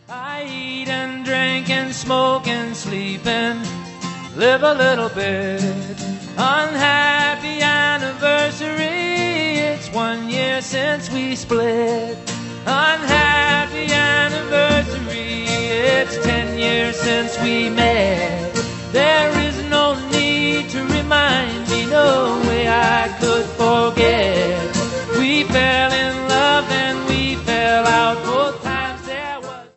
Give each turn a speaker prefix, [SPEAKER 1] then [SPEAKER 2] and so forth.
[SPEAKER 1] I eat and drink and smoke and sleep and live a little bit. Unhappy anniversary, it's 1 year since we split. Unhappy anniversary, it's 10 years since we met.